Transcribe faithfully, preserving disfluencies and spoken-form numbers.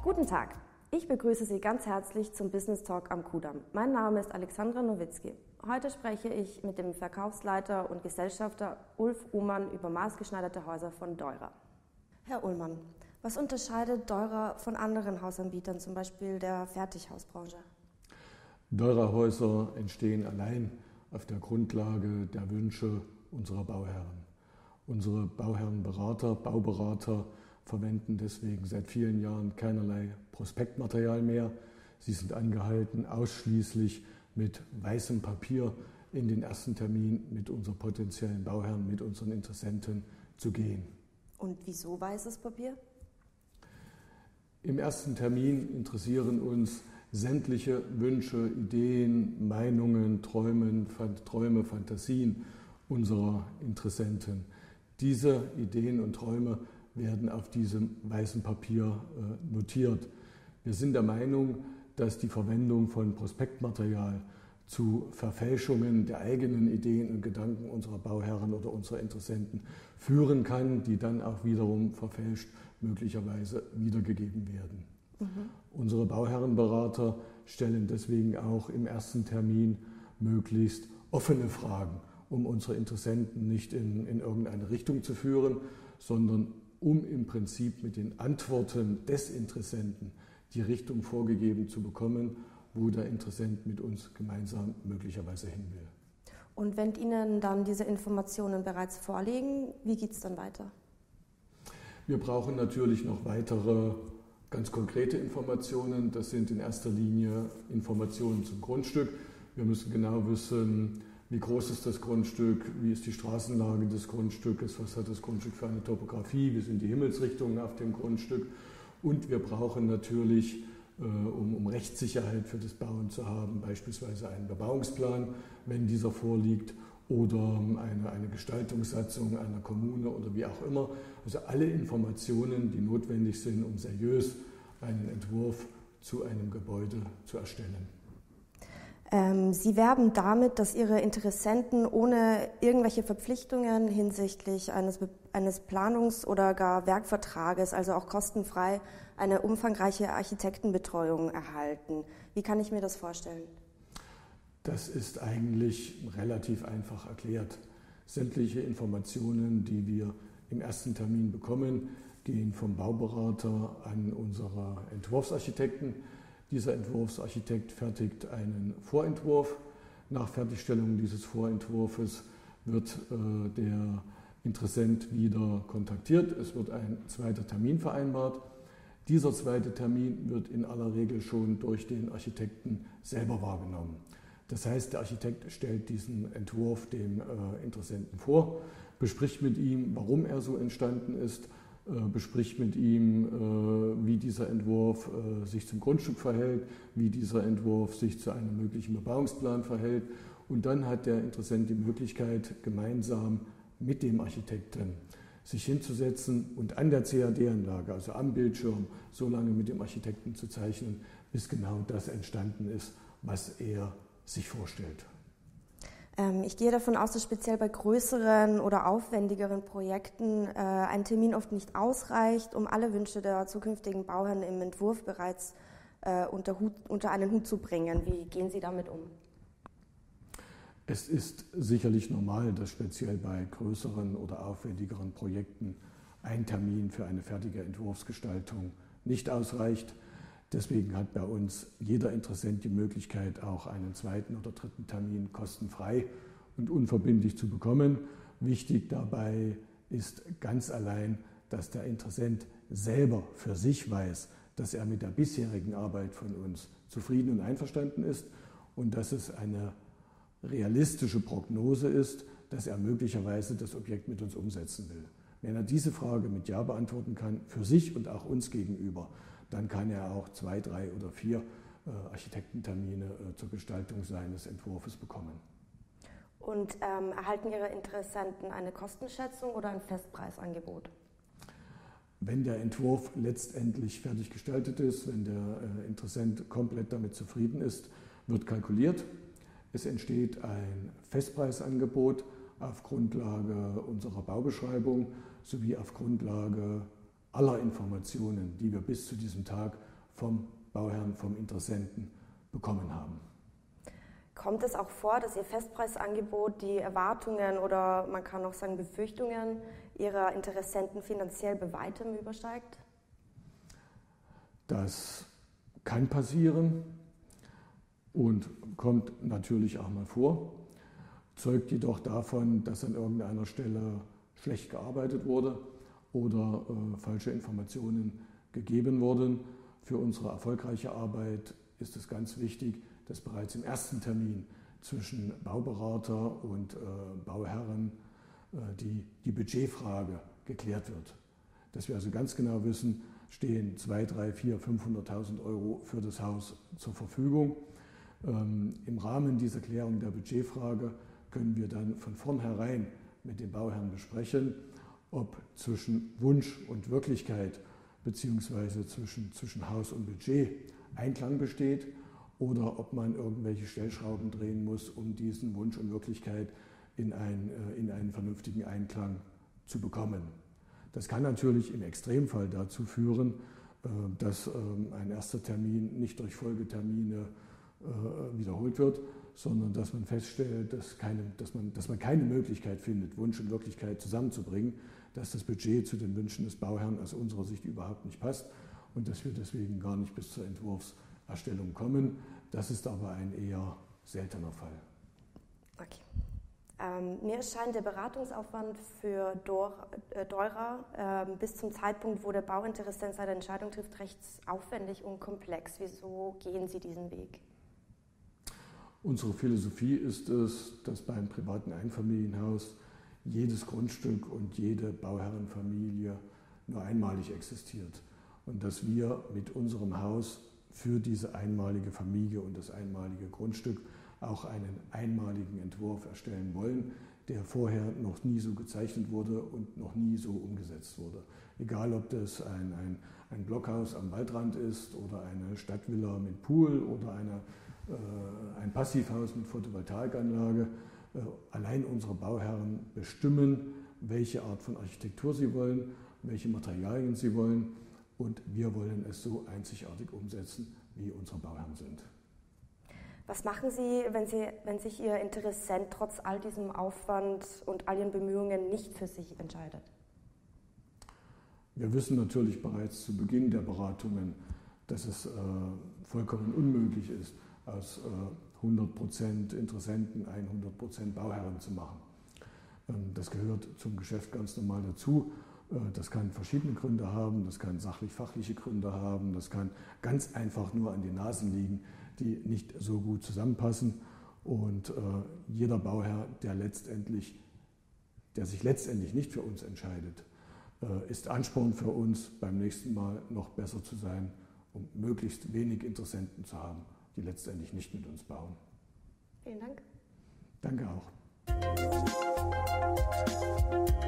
Guten Tag, ich begrüße Sie ganz herzlich zum Business Talk am Kudamm. Mein Name ist Alexandra Nowitzki. Heute spreche ich mit dem Verkaufsleiter und Gesellschafter Ulf Uhmann über maßgeschneiderte Häuser von Deurer. Herr Ullmann, was unterscheidet Deurer von anderen Hausanbietern, zum Beispiel der Fertighausbranche? Deurer-Häuser entstehen allein auf der Grundlage der Wünsche unserer Bauherren. Unsere Bauherrenberater, Bauberater verwenden deswegen seit vielen Jahren keinerlei Prospektmaterial mehr. Sie sind angehalten, ausschließlich mit weißem Papier in den ersten Termin mit unseren potenziellen Bauherren, mit unseren Interessenten zu gehen. Und wieso weißes Papier? Im ersten Termin interessieren uns sämtliche Wünsche, Ideen, Meinungen, Träumen, Träume, Fantasien unserer Interessenten. Diese Ideen und Träume werden auf diesem weißen Papier notiert. Wir sind der Meinung, dass die Verwendung von Prospektmaterial zu Verfälschungen der eigenen Ideen und Gedanken unserer Bauherren oder unserer Interessenten führen kann, die dann auch wiederum verfälscht möglicherweise wiedergegeben werden. Mhm. Unsere Bauherrenberater stellen deswegen auch im ersten Termin möglichst offene Fragen, um unsere Interessenten nicht in, in irgendeine Richtung zu führen, sondern um im Prinzip mit den Antworten des Interessenten die Richtung vorgegeben zu bekommen, wo der Interessent mit uns gemeinsam möglicherweise hin will. Und wenn Ihnen dann diese Informationen bereits vorliegen, wie geht es dann weiter? Wir brauchen natürlich noch weitere ganz konkrete Informationen. Das sind in erster Linie Informationen zum Grundstück. Wir müssen genau wissen, wie groß ist das Grundstück, wie ist die Straßenlage des Grundstückes, was hat das Grundstück für eine Topografie, wie sind die Himmelsrichtungen auf dem Grundstück. Und wir brauchen natürlich, äh, um, um Rechtssicherheit für das Bauen zu haben, beispielsweise einen Bebauungsplan, wenn dieser vorliegt, oder eine, eine Gestaltungssatzung einer Kommune oder wie auch immer. Also alle Informationen, die notwendig sind, um seriös einen Entwurf zu einem Gebäude zu erstellen. Ähm, Sie werben damit, dass Ihre Interessenten ohne irgendwelche Verpflichtungen hinsichtlich eines, eines Planungs- oder gar Werkvertrages, also auch kostenfrei, eine umfangreiche Architektenbetreuung erhalten. Wie kann ich mir das vorstellen? Das ist eigentlich relativ einfach erklärt. Sämtliche Informationen, die wir im ersten Termin bekommen, gehen vom Bauberater an unsere Entwurfsarchitekten. Dieser Entwurfsarchitekt fertigt einen Vorentwurf. Nach Fertigstellung dieses Vorentwurfes wird äh, der Interessent wieder kontaktiert. Es wird ein zweiter Termin vereinbart. Dieser zweite Termin wird in aller Regel schon durch den Architekten selber wahrgenommen. Das heißt, der Architekt stellt diesen Entwurf dem äh, Interessenten vor, bespricht mit ihm, warum er so entstanden ist, bespricht mit ihm, wie dieser Entwurf sich zum Grundstück verhält, wie dieser Entwurf sich zu einem möglichen Bebauungsplan verhält. Und dann hat der Interessent die Möglichkeit, gemeinsam mit dem Architekten sich hinzusetzen und an der C A D-Anlage, also am Bildschirm, so lange mit dem Architekten zu zeichnen, bis genau das entstanden ist, was er sich vorstellt. Ich gehe davon aus, dass speziell bei größeren oder aufwendigeren Projekten äh, ein Termin oft nicht ausreicht, um alle Wünsche der zukünftigen Bauherren im Entwurf bereits äh, unter, Hut, unter einen Hut zu bringen. Wie gehen Sie damit um? Es ist sicherlich normal, dass speziell bei größeren oder aufwendigeren Projekten ein Termin für eine fertige Entwurfsgestaltung nicht ausreicht. Deswegen hat bei uns jeder Interessent die Möglichkeit, auch einen zweiten oder dritten Termin kostenfrei und unverbindlich zu bekommen. Wichtig dabei ist ganz allein, dass der Interessent selber für sich weiß, dass er mit der bisherigen Arbeit von uns zufrieden und einverstanden ist und dass es eine realistische Prognose ist, dass er möglicherweise das Objekt mit uns umsetzen will. Wenn er diese Frage mit Ja beantworten kann, für sich und auch uns gegenüber, dann kann er auch zwei, drei oder vier äh, Architektentermine äh, zur Gestaltung seines Entwurfs bekommen. Und ähm, erhalten Ihre Interessenten eine Kostenschätzung oder ein Festpreisangebot? Wenn der Entwurf letztendlich fertig gestaltet ist, wenn der äh, Interessent komplett damit zufrieden ist, wird kalkuliert. Es entsteht ein Festpreisangebot auf Grundlage unserer Baubeschreibung sowie auf Grundlage aller Informationen, die wir bis zu diesem Tag vom Bauherrn, vom Interessenten bekommen haben. Kommt es auch vor, dass Ihr Festpreisangebot die Erwartungen oder man kann auch sagen Befürchtungen Ihrer Interessenten finanziell bei weitem übersteigt? Das kann passieren und kommt natürlich auch mal vor, zeugt jedoch davon, dass an irgendeiner Stelle schlecht gearbeitet wurde oder äh, falsche Informationen gegeben wurden. Für unsere erfolgreiche Arbeit ist es ganz wichtig, dass bereits im ersten Termin zwischen Bauberater und äh, Bauherren äh, die, die Budgetfrage geklärt wird. Dass wir also ganz genau wissen, stehen zwei, drei, vier, fünfhunderttausend Euro für das Haus zur Verfügung. Ähm, Im Rahmen dieser Klärung der Budgetfrage können wir dann von vornherein mit dem Bauherrn besprechen, ob zwischen Wunsch und Wirklichkeit beziehungsweise zwischen, zwischen Haus und Budget Einklang besteht oder ob man irgendwelche Stellschrauben drehen muss, um diesen Wunsch und Wirklichkeit in, ein, in einen vernünftigen Einklang zu bekommen. Das kann natürlich im Extremfall dazu führen, dass ein erster Termin nicht durch Folgetermine wiederholt wird, sondern dass man feststellt, dass, keine, dass, man, dass man keine Möglichkeit findet, Wunsch und Wirklichkeit zusammenzubringen, dass das Budget zu den Wünschen des Bauherrn aus unserer Sicht überhaupt nicht passt und dass wir deswegen gar nicht bis zur Entwurfserstellung kommen. Das ist aber ein eher seltener Fall. Okay. Ähm, mir erscheint der Beratungsaufwand für Dor, äh, Dora äh, bis zum Zeitpunkt, wo der Bauinteressent seine Entscheidung trifft, recht aufwendig und komplex. Wieso gehen Sie diesen Weg? Unsere Philosophie ist es, dass beim privaten Einfamilienhaus jedes Grundstück und jede Bauherrenfamilie nur einmalig existiert und dass wir mit unserem Haus für diese einmalige Familie und das einmalige Grundstück auch einen einmaligen Entwurf erstellen wollen, der vorher noch nie so gezeichnet wurde und noch nie so umgesetzt wurde. Egal, ob das ein, ein, ein Blockhaus am Waldrand ist oder eine Stadtvilla mit Pool oder eine, äh, ein Passivhaus mit Photovoltaikanlage. Äh, allein unsere Bauherren bestimmen, welche Art von Architektur sie wollen, welche Materialien sie wollen und wir wollen es so einzigartig umsetzen, wie unsere Bauherren sind. Was machen Sie, wenn, Sie, wenn sich Ihr Interessent trotz all diesem Aufwand und all Ihren Bemühungen nicht für sich entscheidet? Wir wissen natürlich bereits zu Beginn der Beratungen, dass es äh, vollkommen unmöglich ist, aus äh, hundert Prozent Interessenten hundert Prozent Bauherren zu machen. Ähm, das gehört zum Geschäft ganz normal dazu. Äh, das kann verschiedene Gründe haben, das kann sachlich-fachliche Gründe haben, das kann ganz einfach nur an den Nasen liegen, die nicht so gut zusammenpassen. Und äh, jeder Bauherr, der, letztendlich, der sich letztendlich nicht für uns entscheidet, äh, ist Ansporn für uns, beim nächsten Mal noch besser zu sein, um möglichst wenig Interessenten zu haben, die letztendlich nicht mit uns bauen. Vielen Dank. Danke auch.